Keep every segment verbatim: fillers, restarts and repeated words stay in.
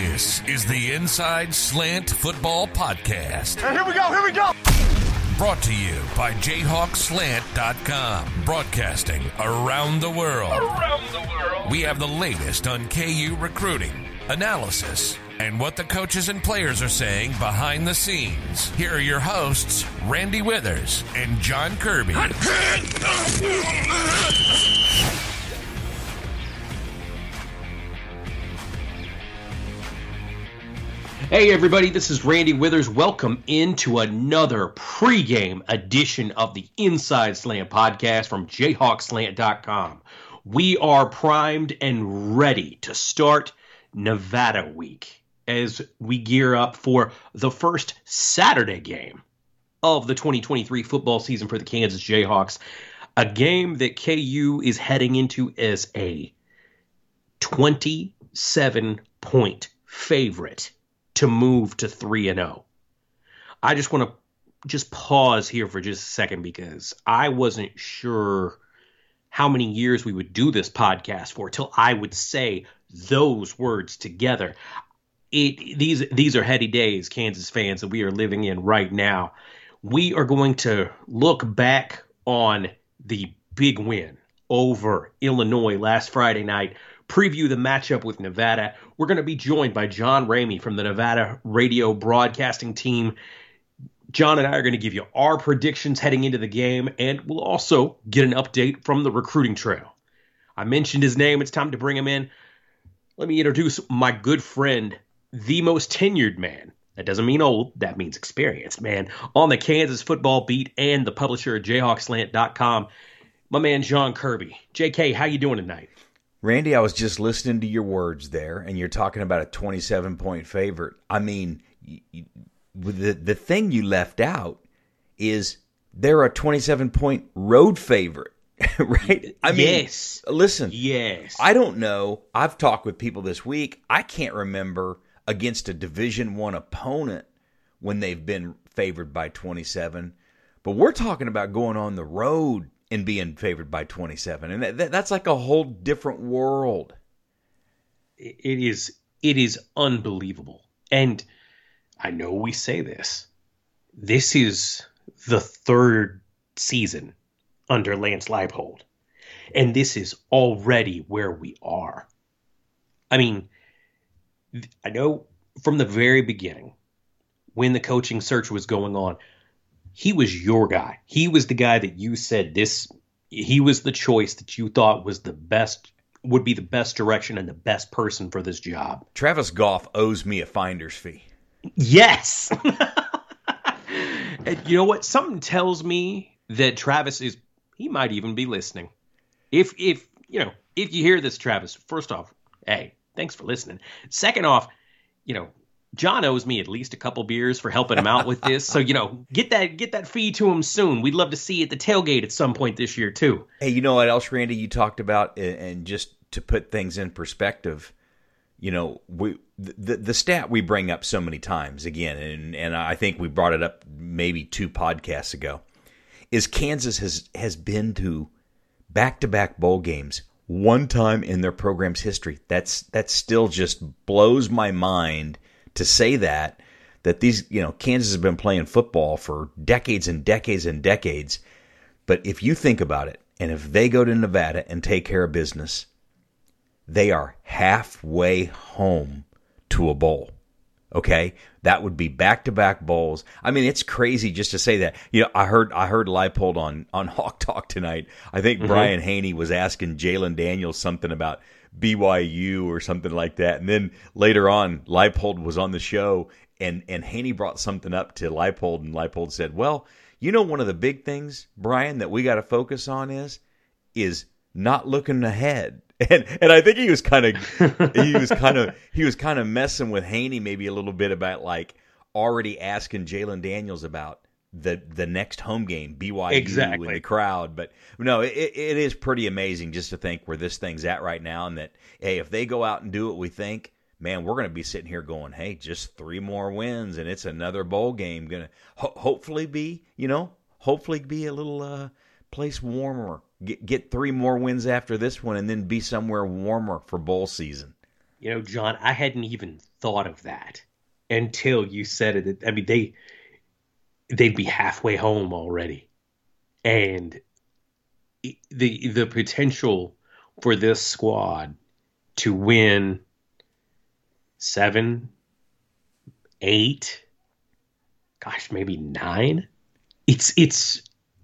This is the Inside Slant Football Podcast. And here we go, here we go! Brought to you by Jayhawk Slant dot com. Broadcasting around the world. Around the world. We have the latest on K U recruiting, analysis, and what the coaches and players are saying behind the scenes. Here are your hosts, Randy Withers and John Kirby. Hey everybody, this is Randy Withers. Welcome into another pregame edition of the Inside Slant podcast from Jayhawk Slant dot com. We are primed and ready to start Nevada week as we gear up for the first Saturday game of the twenty twenty-three football season for the Kansas Jayhawks. A game that K U is heading into as a twenty-seven point favorite to move to three and oh. I just want to just pause here for just a second because I wasn't sure how many years we would do this podcast for till I would say those words together. It these these are heady days, Kansas fans, that we are living in right now. We are going to look back on the big win over Illinois last Friday night, preview the matchup with Nevada. We're going to be joined by John Ramey from the Nevada radio broadcasting team. John and I are going to give you our predictions heading into the game, and we'll also get an update from the recruiting trail. I mentioned his name. It's time to bring him in. Let me introduce my good friend, the most tenured man. That doesn't mean old. That means experienced, man. On the Kansas football beat and the publisher at Jayhawk Slant dot com, my man John Kirby. J K, how you doing tonight? Randy, I was just listening to your words there, and you're talking about a twenty-seven point favorite. I mean, you, the the thing you left out is they're a twenty-seven point road favorite, right? I mean, yes. Listen, yes. I don't know. I've talked with people this week. I can't remember against a Division One opponent when they've been favored by twenty-seven. But we're talking about going on the road and being favored by twenty-seven. And that, that's like a whole different world. It is it is unbelievable. And I know we say this. This is the third season under Lance Leipold. And this is already where we are. I mean, I know from the very beginning, when the coaching search was going on, he was your guy. He was the guy that you said this, he was the choice that you thought was the best, would be the best direction and the best person for this job. Travis Goff owes me a finder's fee. Yes. And you know what? Something tells me that Travis is, he might even be listening. If, if, you know, if you hear this, Travis, first off, hey, thanks for listening. Second off, you know, John owes me at least a couple beers for helping him out with this. So, you know, get that get that fee to him soon. We'd love to see you at the tailgate at some point this year, too. Hey, you know what else, Randy, you talked about? And just to put things in perspective, you know, we the, the stat we bring up so many times, again, and, and I think we brought it up maybe two podcasts ago, is Kansas has, has been to back-to-back bowl games one time in their program's history. That's that still just blows my mind to say that, that these, you know, Kansas has been playing football for decades and decades and decades. But if you think about it, and if they go to Nevada and take care of business, they are halfway home to a bowl. Okay? That would be back-to-back bowls. I mean, it's crazy just to say that. You know, I heard I heard Leipold on, on Hawk Talk tonight. I think mm-hmm. Brian Haney was asking Jalen Daniels something about B Y U or something like that. And then later on, Leipold was on the show, and, and Haney brought something up to Leipold, and Leipold said, well, you know, one of the big things, Brian, that we got to focus on is is not looking ahead. And and I think he was kind of he was kind of he was kind of messing with Haney maybe a little bit about like already asking Jalen Daniels about the the next home game, B Y U exactly. in the crowd. But no, it, it is pretty amazing just to think where this thing's at right now, and that, hey, if they go out and do what we think, man, we're going to be sitting here going, hey, just three more wins, and it's another bowl game. Going to ho- hopefully be, you know, hopefully be a little uh, place warmer. Get, get three more wins after this one, and then be somewhere warmer for bowl season. You know, John, I hadn't even thought of that until you said it. I mean, they they'd be halfway home already, and the the potential for this squad to win seven, eight, gosh, maybe nine. It's it's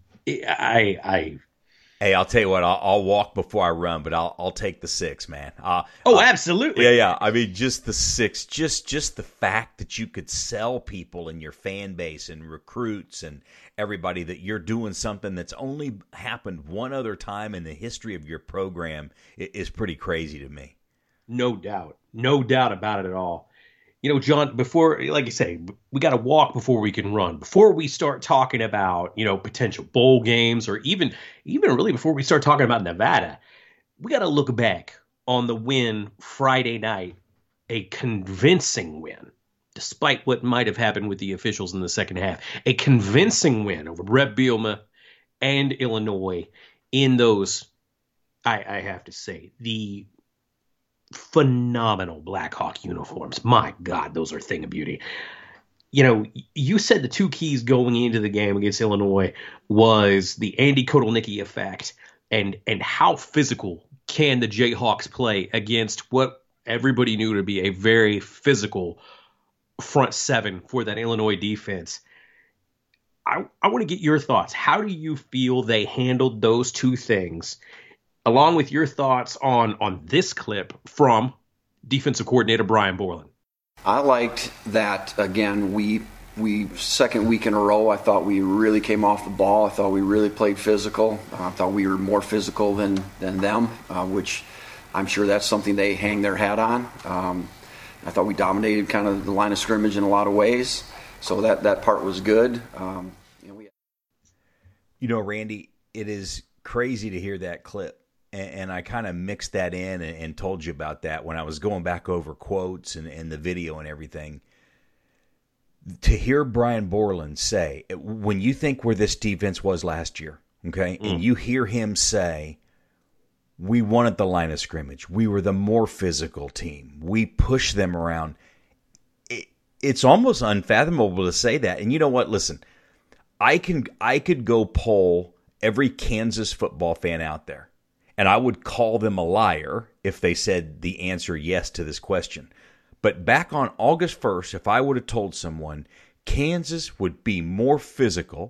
I I. Hey, I'll tell you what. I'll, I'll walk before I run, but I'll I'll take the six, man. Uh, oh, uh, absolutely. Yeah, yeah. I mean, just the six. Just just the fact that you could sell people in your fan base and recruits and everybody that you're doing something that's only happened one other time in the history of your program is pretty crazy to me. No doubt, no doubt about it at all. You know, John, before, like you say, we got to walk before we can run. Before we start talking about, you know, potential bowl games, or even, even really before we start talking about Nevada, we got to look back on the win Friday night, a convincing win, despite what might have happened with the officials in the second half, a convincing win over Bret Bielema and Illinois in those, I, I have to say, the phenomenal Blackhawk uniforms. My God, those are a thing of beauty. You know, you said the two keys going into the game against Illinois was the Andy Kotelnicki effect and and how physical can the Jayhawks play against what everybody knew to be a very physical front seven for that Illinois defense. I, I want to get your thoughts. How do you feel they handled those two things, along with your thoughts on, on this clip from defensive coordinator Brian Borland? I liked that, again, we we second week in a row, I thought we really came off the ball. I thought we really played physical. Uh, I thought we were more physical than, than them, uh, which I'm sure that's something they hang their hat on. Um, I thought we dominated kind of the line of scrimmage in a lot of ways, so that, that part was good. Um, you know, we... you know, Randy, it is crazy to hear that clip. And I kind of mixed that in and told you about that when I was going back over quotes and, and the video and everything. To hear Brian Borland say, when you think where this defense was last year, okay, mm. and you hear him say, we won at the line of scrimmage, we were the more physical team, we pushed them around. It, it's almost unfathomable to say that. And you know what? Listen, I can I could go poll every Kansas football fan out there, and I would call them a liar if they said the answer yes to this question. But back on August first, if I would have told someone Kansas would be more physical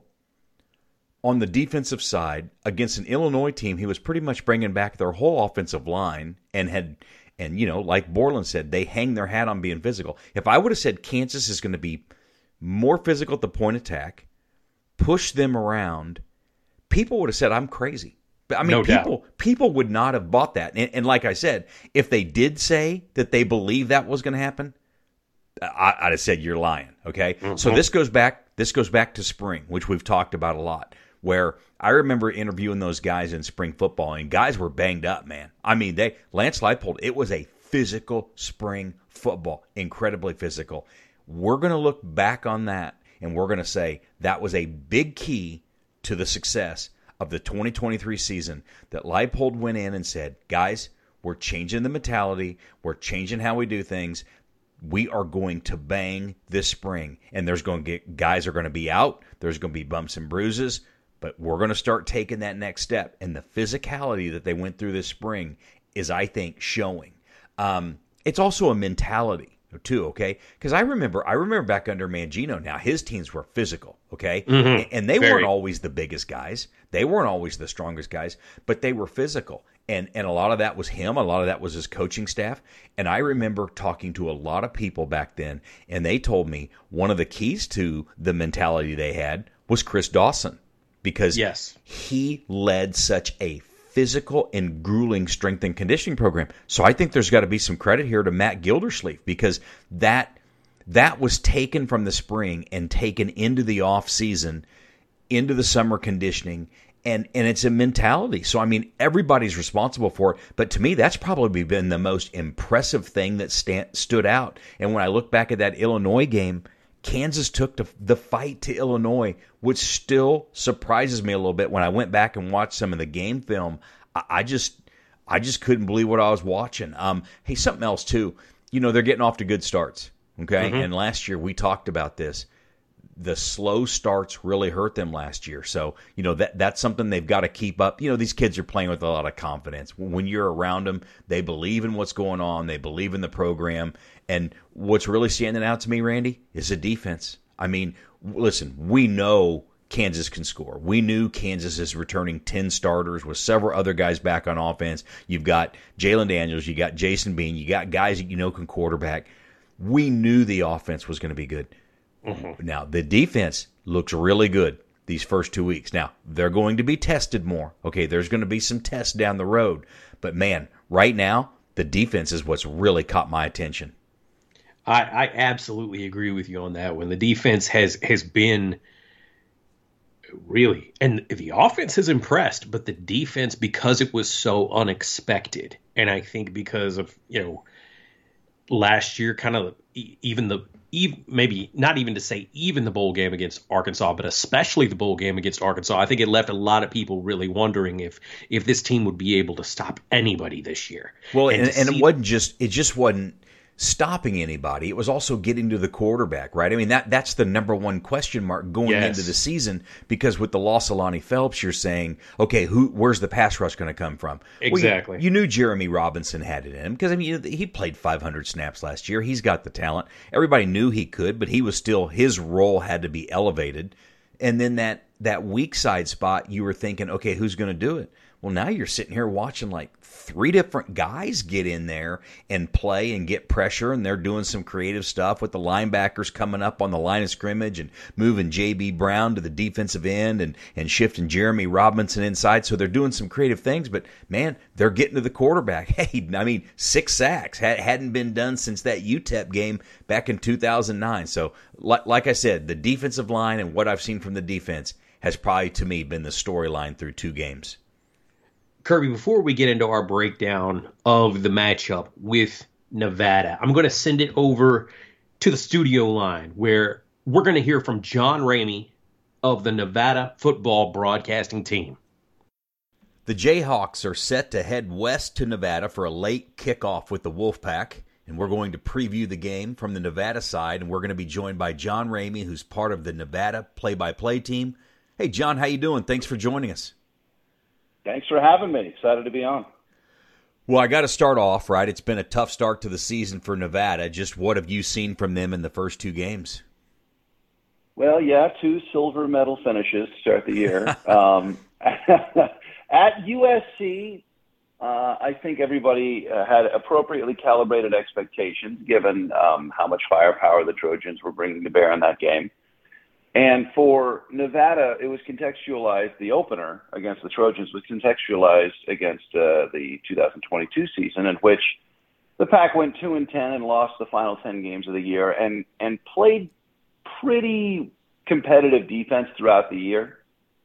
on the defensive side against an Illinois team who was pretty much bringing back their whole offensive line and had, and you know, like Borland said, they hang their hat on being physical. If I would have said Kansas is going to be more physical at the point attack, push them around, people would have said I'm crazy. I mean, no people doubt. people would not have bought that. And, and like I said, if they did say that they believe that was going to happen, I, I'd have said you're lying. Okay, mm-hmm. So this goes back. This goes back to spring, which we've talked about a lot. Where I remember interviewing those guys in spring football, and guys were banged up, man. I mean, they Lance Leipold. It was a physical spring football, incredibly physical. We're going to look back on that, and we're going to say that was a big key to the success of the twenty twenty-three season, that Leipold went in and said, guys, we're changing the mentality. We're changing how we do things. We are going to bang this spring. And there's going to get guys are going to be out. There's going to be bumps and bruises. But we're going to start taking that next step. And the physicality that they went through this spring is, I think, showing. Um, it's also a mentality too, okay? Because I remember, I remember back under Mangino. Now his teams were physical, okay, mm-hmm. and they Very. weren't always the biggest guys. They weren't always the strongest guys, but they were physical, and and a lot of that was him. A lot of that was his coaching staff. And I remember talking to a lot of people back then, and they told me one of the keys to the mentality they had was Chris Dawson, because yes. he led such a physical and grueling strength and conditioning program. So I think there's got to be some credit here to Matt Gildersleeve, because that that was taken from the spring and taken into the off season, into the summer conditioning, and and it's a mentality. So I mean, everybody's responsible for it, but to me, that's probably been the most impressive thing that stand, stood out. And when I look back at that Illinois game, Kansas took the, the fight to Illinois, which still surprises me a little bit. When I went back and watched some of the game film, I, I just I just couldn't believe what I was watching. Um, hey, something else too. You know, they're getting off to good starts. Okay, mm-hmm. And last year we talked about this. The slow starts really hurt them last year. So, you know, that that's something they've got to keep up. You know, these kids are playing with a lot of confidence. When you're around them, they believe in what's going on. They believe in the program. And what's really standing out to me, Randy, is the defense. I mean, listen, we know Kansas can score. We knew Kansas is returning ten starters with several other guys back on offense. You've got Jalen Daniels. You got Jason Bean. You got guys that you know can quarterback. We knew the offense was going to be good. Mm-hmm. Now, the defense looks really good these first two weeks. Now, they're going to be tested more. Okay, there's going to be some tests down the road. But, man, right now, the defense is what's really caught my attention. I, I absolutely agree with you on that one. The defense has, has been really – and the offense has impressed, but the defense, because it was so unexpected, and I think because of, you know, last year kind of even the – Even, maybe not even to say even the bowl game against Arkansas, but especially the bowl game against Arkansas, I think it left a lot of people really wondering if if this team would be able to stop anybody this year. Well, and, and, and it wasn't just it just wasn't stopping anybody. It was also getting to the quarterback, right? I mean, that that's the number one question mark going yes. into the season, because with the loss of Lonnie Phelps, you're saying, okay, who where's the pass rush going to come from? Exactly. Well, you, you knew Jeremy Robinson had it in him because, I mean, he played five hundred snaps last year. He's got the talent. Everybody knew he could, but he was still, his role had to be elevated. And then that, that weak side spot, you were thinking, okay, who's going to do it? Well, now you're sitting here watching like three different guys get in there and play and get pressure, and they're doing some creative stuff with the linebackers coming up on the line of scrimmage and moving J B. Brown to the defensive end and, and shifting Jeremy Robinson inside. So they're doing some creative things, but, man, they're getting to the quarterback. Hey, I mean, six sacks had, hadn't been done since that U T E P game back in two thousand nine. So, like, like I said, the defensive line and what I've seen from the defense has probably, to me, been the storyline through two games. Kirby, before we get into our breakdown of the matchup with Nevada, I'm going to send it over to the studio line where we're going to hear from John Ramey of the Nevada football broadcasting team. The Jayhawks are set to head west to Nevada for a late kickoff with the Wolfpack, and we're going to preview the game from the Nevada side, and we're going to be joined by John Ramey, who's part of the Nevada play-by-play team. Hey, John, how you doing? Thanks for joining us. Thanks for having me. Excited to be on. Well, I got to start off, right? It's been a tough start to the season for Nevada. Just what have you seen from them in the first two games? Well, yeah, two silver medal finishes to start the year. um, at U S C, uh, I think everybody uh, had appropriately calibrated expectations given um, how much firepower the Trojans were bringing to bear in that game. And for Nevada, it was contextualized, the opener against the Trojans was contextualized against uh, the two thousand twenty-two season, in which the Pack went two and ten and lost the final ten games of the year and, and played pretty competitive defense throughout the year.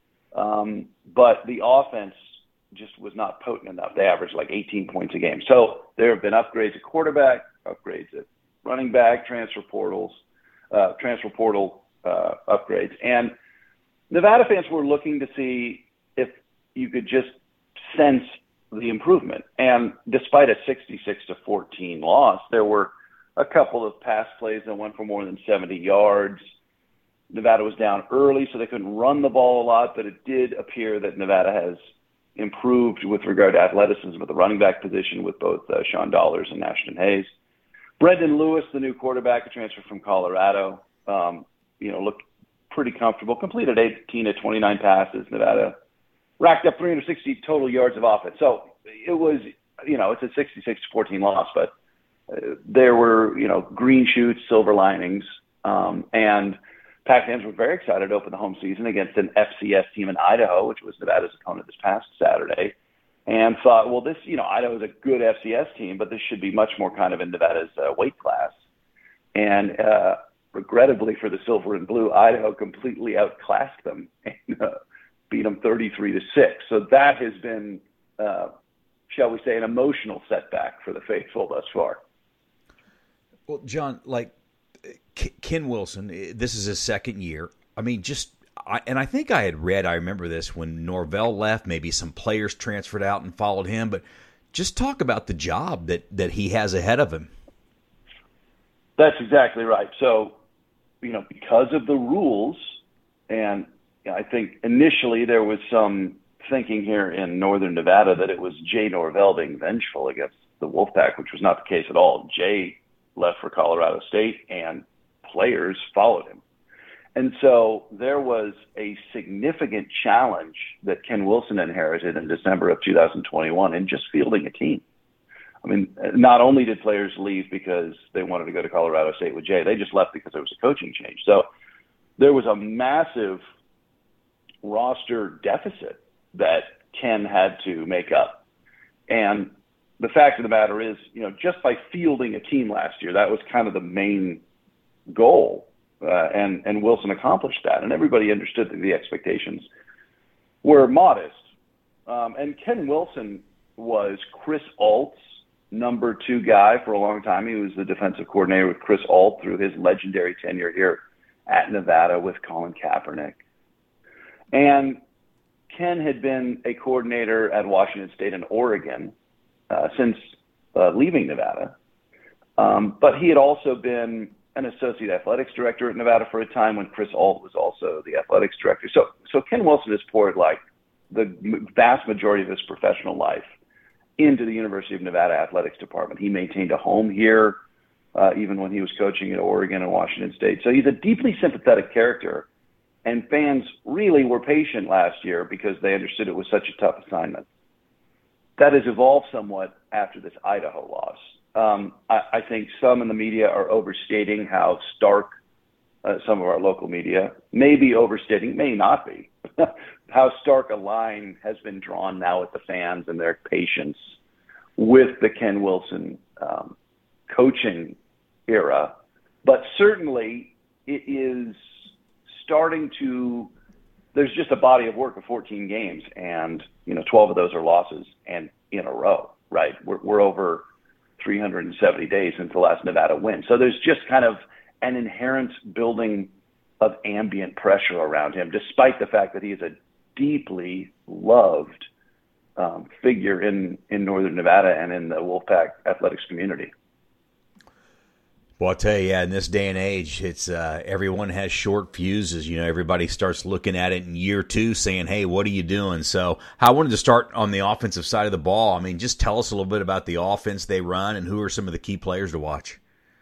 Um, but the offense just was not potent enough. They averaged like eighteen points a game. So there have been upgrades at quarterback, upgrades at running back, transfer portals, uh, transfer portal Uh, upgrades. And Nevada fans were looking to see if you could just sense the improvement. And despite a sixty-six to fourteen loss, there were a couple of pass plays that went for more than seventy yards. Nevada was down early, so they couldn't run the ball a lot, but it did appear that Nevada has improved with regard to athleticism at the running back position with both uh, Sean Dollars and Ashton Hayes. Brendan Lewis, the new quarterback, a transfer from Colorado, um, you know, looked pretty comfortable, completed eighteen to twenty-nine passes. Nevada racked up three hundred sixty total yards of offense. So it was, you know, it's a sixty-six to fourteen loss, but uh, there were, you know, green shoots, silver linings. Um, and Pac fans were very excited to open the home season against an F C S team in Idaho, which was Nevada's opponent this past Saturday, and thought, well, this, you know, Idaho is a good F C S team, but this should be much more kind of in Nevada's uh, weight class. And, uh, regrettably for the silver and blue, Idaho completely outclassed them and uh, beat them thirty-three to six. So that has been, uh, shall we say, an emotional setback for the faithful thus far. Well, John, like Ken Wilson, this is his second year. I mean, just, I, and I think I had read, I remember this when Norvell left, maybe some players transferred out and followed him, but just talk about the job that, that he has ahead of him. That's exactly right. So, you know, because of the rules, and you know, I think initially there was some thinking here in Northern Nevada that it was Jay Norvell being vengeful against the Wolfpack, which was not the case at all. Jay left for Colorado State, and players followed him. And so there was a significant challenge that Ken Wilson inherited in December of two thousand twenty-one in just fielding a team. I mean, not only did players leave because they wanted to go to Colorado State with Jay, they just left because there was a coaching change. So there was a massive roster deficit that Ken had to make up. And the fact of the matter is, you know, just by fielding a team last year, that was kind of the main goal. Uh, and, and Wilson accomplished that. And everybody understood that the expectations were modest. Um, and Ken Wilson was Chris Ault's number two guy for a long time. He was the defensive coordinator with Chris Ault through his legendary tenure here at Nevada with Colin Kaepernick. And Ken had been a coordinator at Washington State and Oregon uh, since uh, leaving Nevada. Um, but he had also been an associate athletics director at Nevada for a time when Chris Ault was also the athletics director. So, so Ken Wilson has poured like the vast majority of his professional life into the University of Nevada athletics department. He maintained a home here, uh, even when he was coaching at Oregon and Washington State. So he's a deeply sympathetic character, and fans really were patient last year because they understood it was such a tough assignment. That has evolved somewhat after this Idaho loss. Um, I, I think some in the media are overstating how stark, uh, some of our local media may be overstating, may not be, how stark a line has been drawn now with the fans and their patience with the Ken Wilson um, coaching era. But certainly it is starting to, there's just a body of work of fourteen games, and, you know, twelve of those are losses and in a row, right? We're, we're over three hundred seventy days since the last Nevada win. So there's just kind of an inherent building of ambient pressure around him, despite the fact that he is a deeply loved um, figure in, in Northern Nevada and in the Wolfpack athletics community. Well, I'll tell you, yeah, in this day and age, it's uh, everyone has short fuses. You know, everybody starts looking at it in year two saying, hey, what are you doing? So I wanted to start on the offensive side of the ball. I mean, just tell us a little bit about the offense they run and who are some of the key players to watch.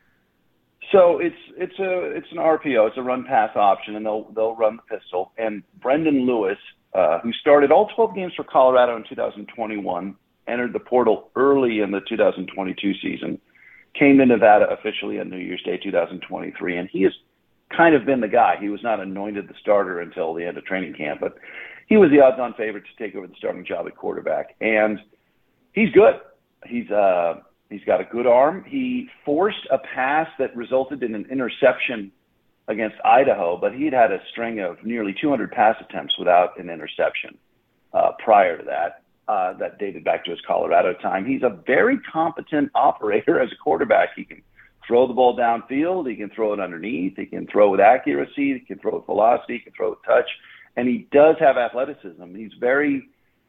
So it's it's a it's an R P O, it's a run pass option, and they'll they'll run the pistol. And Brendan Lewis, uh, who started all twelve games for Colorado in two thousand twenty-one, entered the portal early in the two thousand twenty-two season, came to Nevada officially on New Year's Day two thousand twenty-three, and he has kind of been the guy. He was not anointed the starter until the end of training camp, but he was the odds-on favorite to take over the starting job at quarterback, and he's good. He's uh he's got a good arm. He forced a pass that resulted in an interception against Idaho, but he'd had a string of nearly two hundred pass attempts without an interception uh, prior to that. Uh, that dated back to his Colorado time. He's a very competent operator as a quarterback. He can throw the ball downfield. He can throw it underneath. He can throw with accuracy. He can throw with velocity. He can throw with touch. And he does have athleticism. He's very,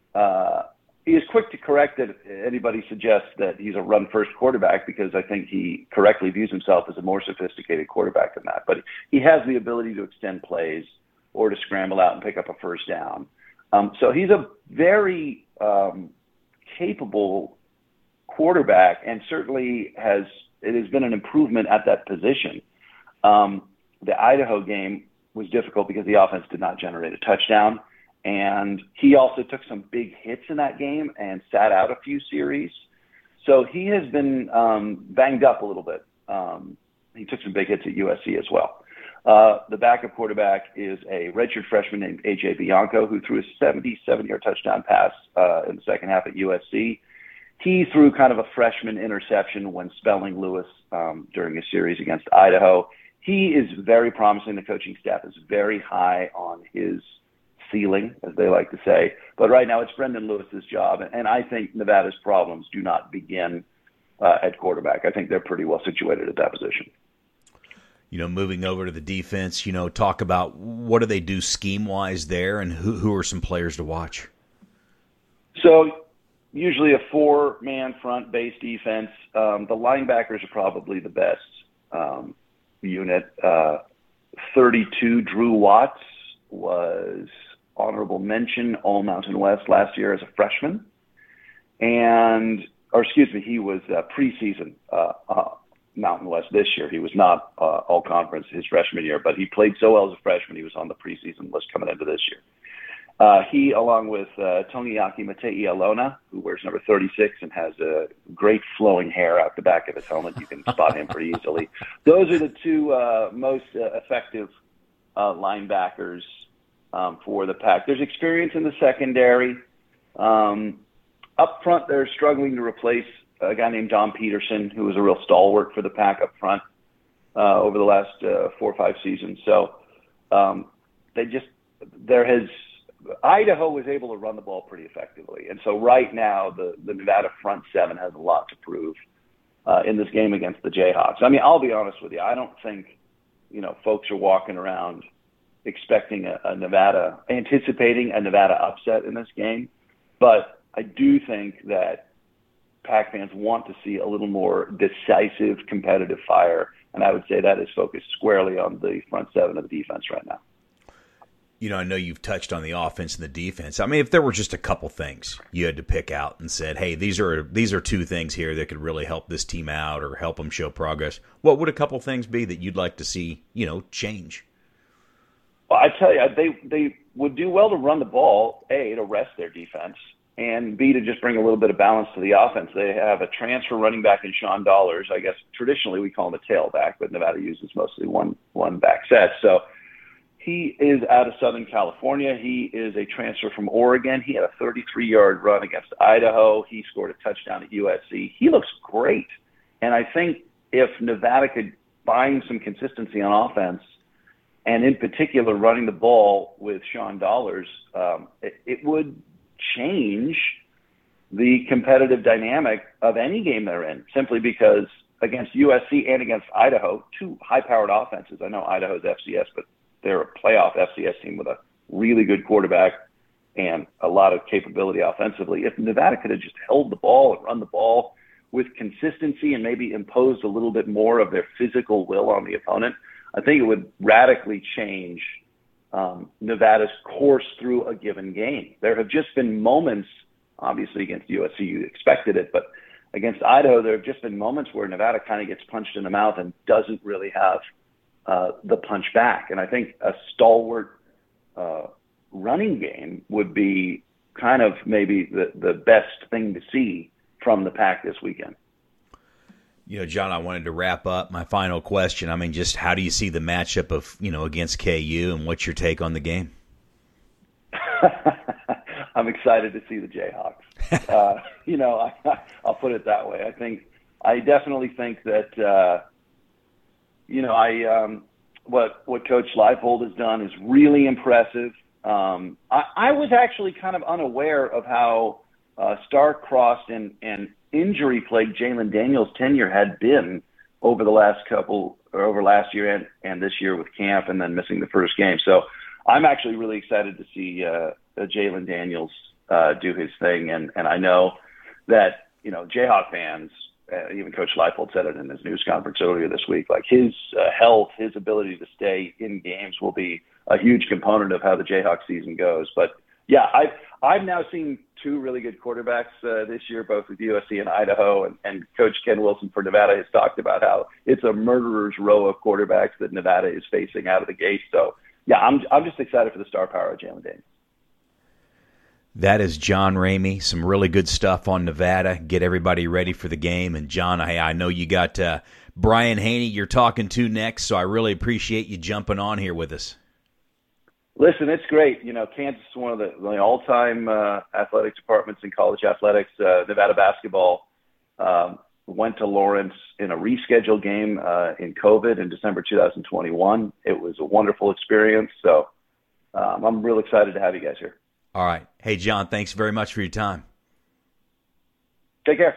uh, he is quick to correct that anybody suggests that he's a run-first quarterback, because I think he correctly views himself as a more sophisticated quarterback than that. But he has the ability to extend plays or to scramble out and pick up a first down. Um, so he's a very um, capable quarterback, and certainly has it has been an improvement at that position. Um, the Idaho game was difficult because the offense did not generate a touchdown, and he also took some big hits in that game and sat out a few series. So he has been um, banged up a little bit. Um, he took some big hits at U S C as well. Uh, the backup quarterback is a redshirt freshman named A J Bianco, who threw a seventy-seven-yard touchdown pass uh, in the second half at U S C. He threw kind of a freshman interception when spelling Lewis um, during a series against Idaho. He is very promising. The coaching staff is very high on his ceiling, as they like to say. But right now it's Brendan Lewis's job, and I think Nevada's problems do not begin uh, at quarterback. I think they're pretty well situated at that position. You know, moving over to the defense, you know, talk about what do they do scheme-wise there, and who who are some players to watch? So usually a four-man front-based defense. Um, the linebackers are probably the best um, unit. Uh, thirty-two, Drew Watts was honorable mention All Mountain West last year as a freshman. And, or excuse me, he was uh, preseason uh, uh, Mountain West this year. He was not uh, all conference his freshman year, but he played so well as a freshman, he was on the preseason list coming into this year. Uh, he, along with uh, Tongiyaki Matei-Alona, who wears number thirty-six and has a great flowing hair out the back of his helmet. You can spot him pretty easily. Those are the two uh, most uh, effective uh, linebackers um, for the Pack. There's experience in the secondary. Um, up front, they're struggling to replace a guy named John Peterson, who was a real stalwart for the Pack up front uh, over the last uh, four or five seasons. So um, they just there has Idaho was able to run the ball pretty effectively, and so right now the the Nevada front seven has a lot to prove uh, in this game against the Jayhawks. I mean, I'll be honest with you, I don't think you know folks are walking around expecting a, a Nevada, anticipating a Nevada upset in this game, but I do think that Pack fans want to see a little more decisive, competitive fire, and I would say that is focused squarely on the front seven of the defense right now. You know, I know you've touched on the offense and the defense. I mean, if there were just a couple things you had to pick out and said, hey, these are these are two things here that could really help this team out or help them show progress, what would a couple things be that you'd like to see, you know, change? Well, I tell you, they they would do well to run the ball, A, to rest their defense, and B, to just bring a little bit of balance to the offense. They have a transfer running back in Sean Dollars. I guess traditionally we call him a tailback, but Nevada uses mostly one one back set. So he is out of Southern California. He is a transfer from Oregon. He had a thirty-three-yard run against Idaho. He scored a touchdown at U S C. He looks great. And I think if Nevada could find some consistency on offense, and in particular running the ball with Sean Dollars, um, it, it would change the competitive dynamic of any game they're in, simply because against U S C and against Idaho, two high-powered offenses. I know Idaho's F C S, but they're a playoff F C S team with a really good quarterback and a lot of capability offensively. If Nevada could have just held the ball and run the ball with consistency and maybe imposed a little bit more of their physical will on the opponent, I think it would radically change um, Nevada's course through a given game. There have just been moments, obviously against U S C, you expected it, but against Idaho, there have just been moments where Nevada kind of gets punched in the mouth and doesn't really have Uh, the punch back. And I think a stalwart uh, running game would be kind of maybe the, the best thing to see from the Pack this weekend. You know, John, I wanted to wrap up my final question. I mean, just how do you see the matchup of, you know, against K U, and what's your take on the game? I'm excited to see the Jayhawks. uh, you know, I, I'll put it that way. I think, I definitely think that, uh, You know, I um, what what Coach Leipold has done is really impressive. Um, I, I was actually kind of unaware of how uh, star-crossed and, and injury-plagued Jalen Daniels' tenure had been over the last couple, or over last year and, and this year with camp, and then missing the first game. So I'm actually really excited to see uh, Jalen Daniels uh, do his thing, and and I know that you know Jayhawk fans. Uh, even Coach Leipold said it in his news conference earlier this week, like his uh, health, his ability to stay in games will be a huge component of how the Jayhawk season goes. But yeah, I've, I've now seen two really good quarterbacks uh, this year, both with U S C and Idaho, and, and Coach Ken Wilson for Nevada has talked about how it's a murderer's row of quarterbacks that Nevada is facing out of the gate. So yeah, I'm, I'm just excited for the star power of Jalen Daniels. That is John Ramey. Some really good stuff on Nevada. Get everybody ready for the game. And, John, I, I know you got uh, Brian Haney you're talking to next, so I really appreciate you jumping on here with us. Listen, it's great. You know, Kansas is one of the, the all-time uh, athletic departments in college athletics. Uh, Nevada basketball um, went to Lawrence in a rescheduled game uh, in COVID in December two thousand twenty-one. It was a wonderful experience. So um, I'm real excited to have you guys here. All right. Hey, John, thanks very much for your time. Take care.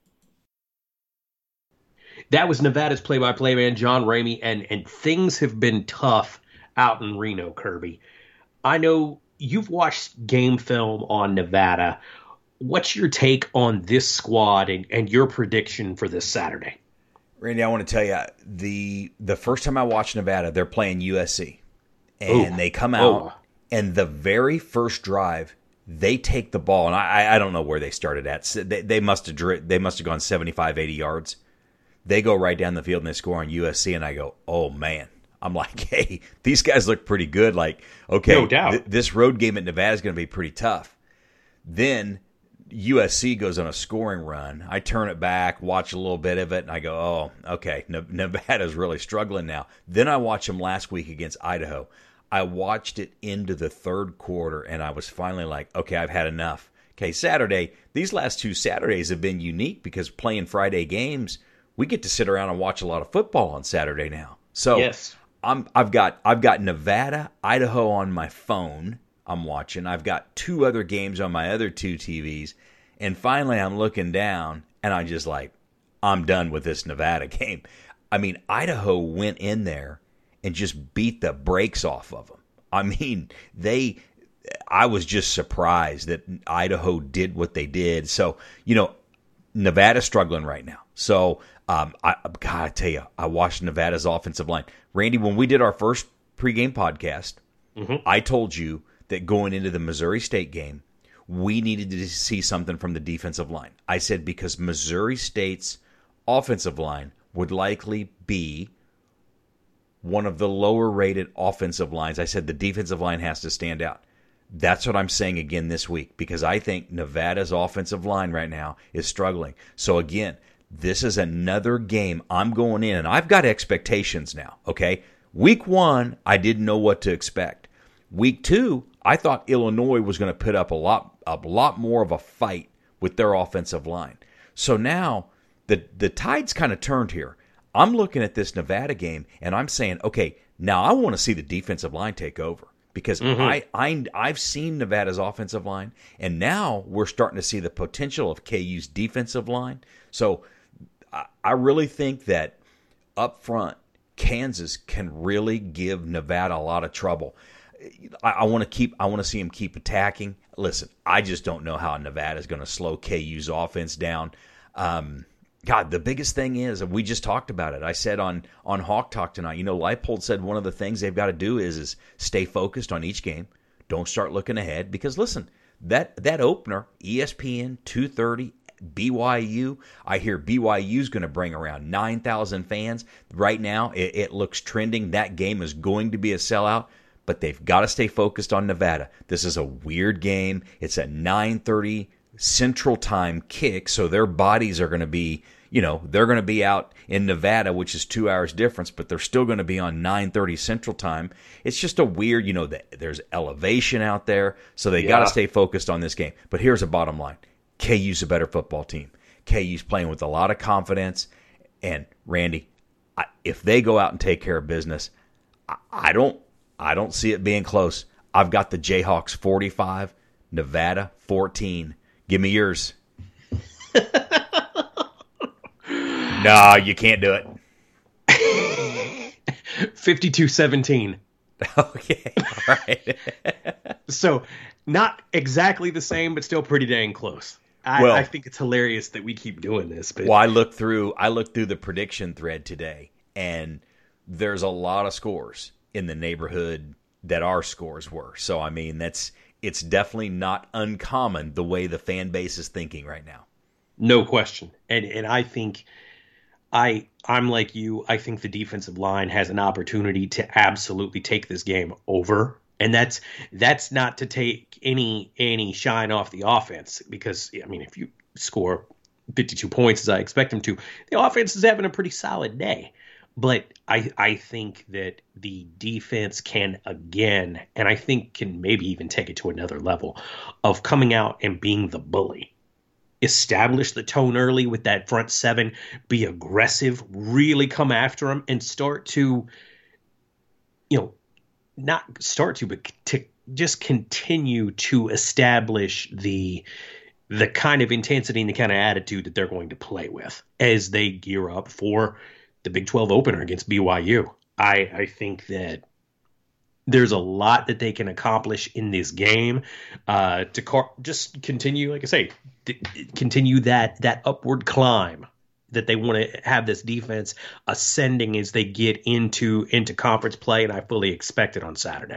That was Nevada's play-by-play man, John Ramey, and, and things have been tough out in Reno, Kirby. I know you've watched game film on Nevada. what's your take on this squad and, and your prediction for this Saturday? Randy, I want to tell you, the the first time I watched Nevada, they're playing U S C. And Ooh. they come out, oh. and the very first drive, they take the ball. And I, I don't know where they started at. They, they must have they must have gone seventy-five, eighty yards. They go right down the field, and they score on U S C. And I go, oh, man. I'm like, hey, these guys look pretty good. Like, okay, no doubt. Th- this road game at Nevada is going to be pretty tough. Then U S C goes on a scoring run. I turn it back, watch a little bit of it, and I go, oh, okay, ne- Nevada's really struggling now. Then I watch them last week against Idaho. I watched it into the third quarter, and I was finally like, okay, I've had enough. Okay, Saturday, these last two Saturdays have been unique because playing Friday games, we get to sit around and watch a lot of football on Saturday now. So yes. I'm, I've got I've got Nevada, Idaho on my phone. I'm watching. I've got two other games on my other two T Vs. And finally, I'm looking down, and I'm just like, I'm done with this Nevada game. I mean, Idaho went in there and just beat the brakes off of them. I mean, they. I was just surprised that Idaho did what they did. So, you know, Nevada's struggling right now. So, um, I gotta tell you, I watched Nevada's offensive line. Randy, when we did our first pregame podcast, mm-hmm. I told you that going into the Missouri State game, we needed to see something from the defensive line. I said because Missouri State's offensive line would likely be one of the lower-rated offensive lines. I said the defensive line has to stand out. That's what I'm saying again this week because I think Nevada's offensive line right now is struggling. So, again, this is another game I'm going in, and I've got expectations now, okay? Week one, I didn't know what to expect. Week two, I thought Illinois was going to put up a lot a lot more of a fight with their offensive line. So now the the tide's kind of turned here. I'm looking at this Nevada game, and I'm saying, okay, now I want to see the defensive line take over because mm-hmm. I, I, I've seen Nevada's offensive line, and now we're starting to see the potential of K U's defensive line. So I, I really think that up front, Kansas can really give Nevada a lot of trouble. I, I want to keep. I want to see him keep attacking. Listen, I just don't know how Nevada is going to slow K U's offense down. Um, God, the biggest thing is, and we just talked about it. I said on on Hawk Talk tonight. You know, Leipold said one of the things they've got to do is is stay focused on each game. Don't start looking ahead because listen, that that opener, E S P N two thirty. B Y U. I hear B Y U's going to bring around nine thousand fans. Right now, it, it looks trending. That game is going to be a sellout. But they've got to stay focused on Nevada. This is a weird game. It's a nine thirty Central Time kick, so their bodies are going to be, you know, they're going to be out in Nevada, which is two hours difference, but they're still going to be on nine thirty Central Time. It's just a weird, you know, the, there's elevation out there, so they yeah. got to stay focused on this game. But here's a bottom line. K U's a better football team. K U's playing with a lot of confidence, and Randy, I, if they go out and take care of business, I, I don't I don't see it being close. I've got the Jayhawks forty-five, Nevada fourteen. Give me yours. No, you can't do it. fifty-two seventeen. Okay, all right. So, not exactly the same, but still pretty dang close. I, well, I think it's hilarious that we keep doing this. But well, I looked through I looked through the prediction thread today, and there's a lot of scores in the neighborhood that our scores were. So, I mean, that's it's definitely not uncommon the way the fan base is thinking right now. No question. And and I think I I'm like you. I think the defensive line has an opportunity to absolutely take this game over. And that's that's not to take any any shine off the offense because, I mean, if you score fifty-two points as I expect them to, the offense is having a pretty solid day. But I I think that the defense can again, and I think can maybe even take it to another level of coming out and being the bully. Establish the tone early with that front seven, be aggressive, really come after them, and start to, you know, not start to, but to just continue to establish the the kind of intensity and the kind of attitude that they're going to play with as they gear up for the Big twelve opener against B Y U. I, I think that there's a lot that they can accomplish in this game uh, to car- just continue, like I say, continue that that upward climb that they want to have this defense ascending as they get into into conference play, and I fully expect it on Saturday.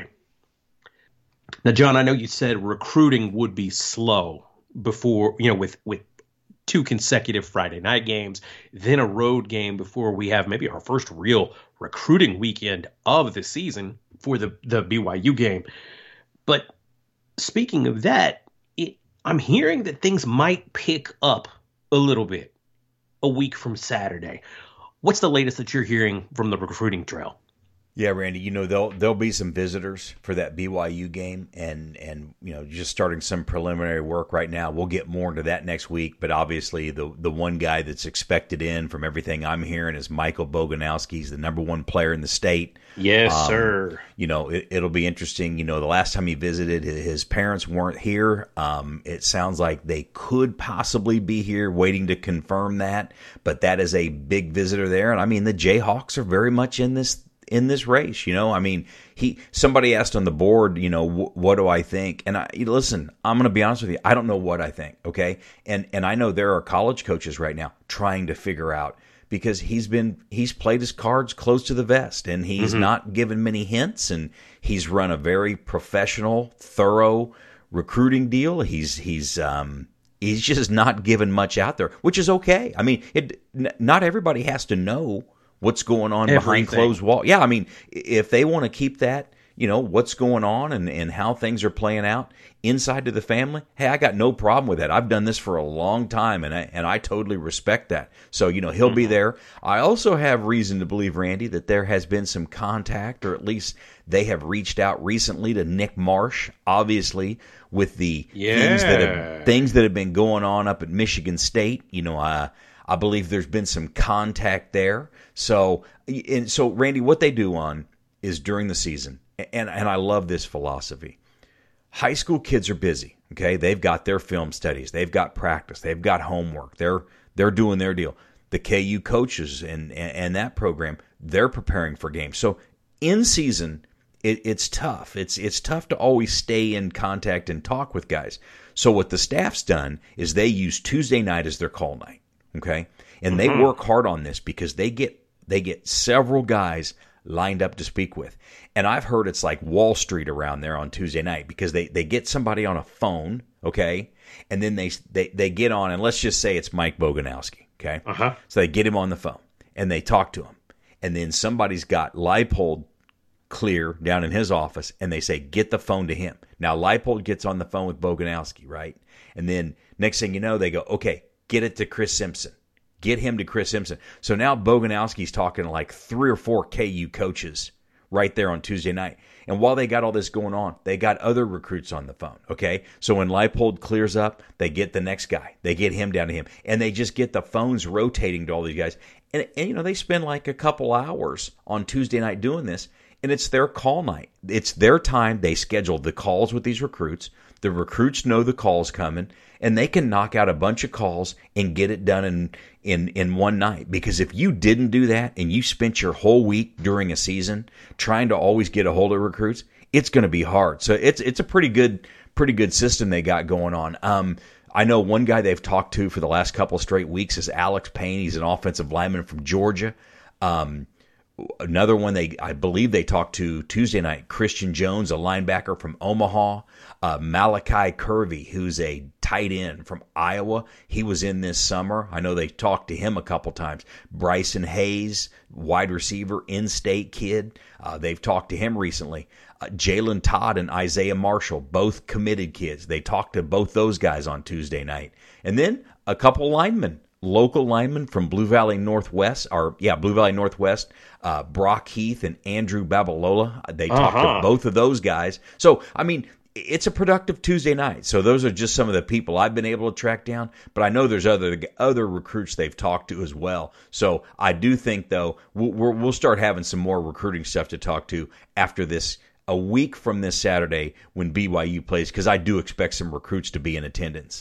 Now, John, I know you said recruiting would be slow before, you know, with with two consecutive Friday night games, then a road game before we have maybe our first real recruiting weekend of the season for the, the B Y U game. But speaking of that, it, I'm hearing that things might pick up a little bit a week from Saturday. What's the latest that you're hearing from the recruiting trail? Yeah, Randy, you know, there'll there'll be some visitors for that B Y U game, and, and you know, just starting some preliminary work right now. We'll get more into that next week, but obviously the the one guy that's expected in from everything I'm hearing is Michael Boganowski. He's the number one player in the state. Yes, um, sir. You know, it, it'll be interesting. You know, the last time he visited, his parents weren't here. Um, it sounds like they could possibly be here waiting to confirm that, but that is a big visitor there. And I mean, the Jayhawks are very much in this in this race, you know. I mean, he somebody asked on the board, you know, wh- what do I think? And I listen, I'm going to be honest with you, I don't know what I think, okay? And and I know there are college coaches right now trying to figure out, because he's been he's played his cards close to the vest, and he's mm-hmm. not given many hints, and he's run a very professional, thorough recruiting deal. He's he's um he's just not given much out there, which is okay. I mean, it n- not everybody has to know what's going on Everything. behind closed walls. Yeah, I mean, if they want to keep that, you know, what's going on and, and how things are playing out inside to the family, hey, I got no problem with that. I've done this for a long time, and I, and I totally respect that. So, you know, he'll mm-hmm. be there. I also have reason to believe, Randy, that there has been some contact, or at least they have reached out recently to Nick Marsh, obviously, with the yeah. things that have, things that have been going on up at Michigan State. You know, I, I believe there's been some contact there. So, and so, Randy, what they do on is during the season, and and I love this philosophy. High school kids are busy. Okay, they've got their film studies, they've got practice, they've got homework. They're they're doing their deal. The K U coaches and and, and that program, they're preparing for games. So in season, it, it's tough. It's it's tough to always stay in contact and talk with guys. So what the staff's done is they use Tuesday night as their call night. Okay, and they mm-hmm. work hard on this because they get they get several guys lined up to speak with. And I've heard it's like Wall Street around there on Tuesday night, because they, they get somebody on a phone, okay, and then they they they get on, and let's just say it's Mike Boganowski, okay? Uh-huh. So they get him on the phone, and they talk to him. And then somebody's got Leipold clear down in his office, and they say, get the phone to him. Now, Leipold gets on the phone with Boganowski, right? And then next thing you know, they go, okay, get it to Chris Simpson. Get him to Chris Simpson. So now Boganowski's talking to like three or four K U coaches right there on Tuesday night. And while they got all this going on, they got other recruits on the phone, okay? So when Leipold clears up, they get the next guy. They get him down to him. And they just get the phones rotating to all these guys. And, and you know, they spend like a couple hours on Tuesday night doing this, and it's their call night. It's their time. They schedule the calls with these recruits. The recruits know the call's coming, and they can knock out a bunch of calls and get it done in, in, in one night. Because if you didn't do that and you spent your whole week during a season trying to always get a hold of recruits, it's going to be hard. So it's it's a pretty good pretty good system they got going on. Um, I know one guy they've talked to for the last couple of straight weeks is Alex Payne. He's an offensive lineman from Georgia. Um, Another one they, I believe they talked to Tuesday night, Christian Jones, a linebacker from Omaha. Uh, Malachi Curvey, who's a tight end from Iowa. He was in this summer. I know they talked to him a couple times. Bryson Hayes, wide receiver, in-state kid. Uh, they've talked to him recently. Uh, Jalen Todd and Isaiah Marshall, both committed kids. They talked to both those guys on Tuesday night. And then a couple linemen. Local linemen from Blue Valley Northwest, or yeah, Blue Valley Northwest, uh, Brock Heath and Andrew Babalola. They talked uh-huh. to both of those guys. So, I mean, it's a productive Tuesday night. So those are just some of the people I've been able to track down. But I know there's other other recruits they've talked to as well. So I do think, though, we'll, we'll start having some more recruiting stuff to talk to after this, a week from this Saturday when B Y U plays, because I do expect some recruits to be in attendance.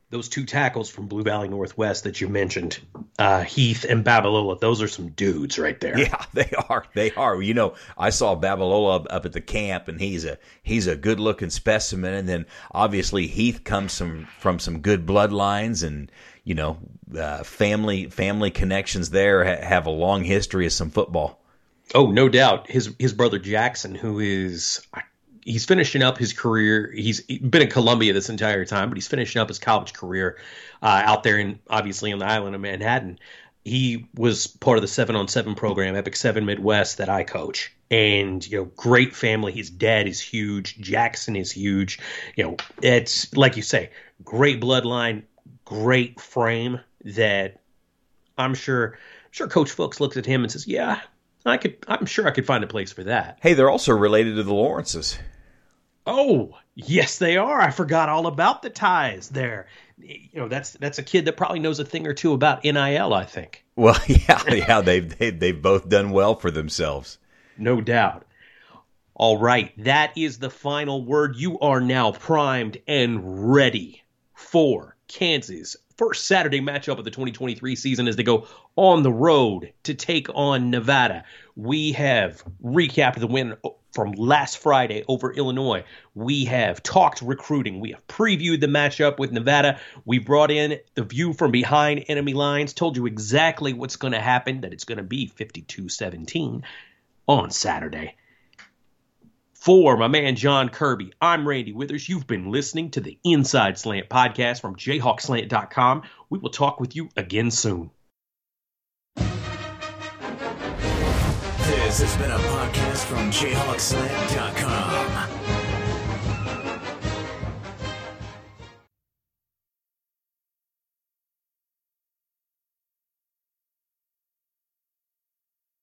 those two tackles from Blue Valley Northwest that you mentioned, uh, Heath and Babalola, those are some dudes right there. Yeah, they are. They are. You know, I saw Babalola up, up at the camp, and he's a he's a good looking specimen. And then obviously Heath comes from from some good bloodlines, and you know, uh, family family connections there ha- have a long history of some football. Oh, no doubt. His his brother Jackson, who is. He's finishing up his career. He's been in Columbia this entire time, but he's finishing up his college career uh, out there in, obviously, on the island of Manhattan. He was part of the seven on seven program, Epic Seven Midwest, that I coach. And, you know, great family. His dad is huge. Jackson is huge. You know, it's, like you say, great bloodline, great frame that I'm sure, I'm sure Coach Fulks looks at him and says, yeah, I could, I'm sure I could find a place for that. Hey, they're also related to the Lawrences. Oh, yes, they are. I forgot all about the ties there. You know, that's that's a kid that probably knows a thing or two about N I L, I think. Well, yeah, yeah, they've they, they've both done well for themselves. No doubt. All right, that is the final word. You are now primed and ready for Kansas' first Saturday matchup of the twenty twenty-three season as they go on the road to take on Nevada. We have recapped the win from last Friday over Illinois. We have talked recruiting. We have previewed the matchup with Nevada. We brought in the view from behind enemy lines, told you exactly what's going to happen, that it's going to be fifty-two seventeen on Saturday. For my man John Kirby, I'm Randy Withers. You've been listening to the Inside Slant podcast from Jayhawk Slant dot com. We will talk with you again soon. This has been a podcast from Jayhawk Slant dot com.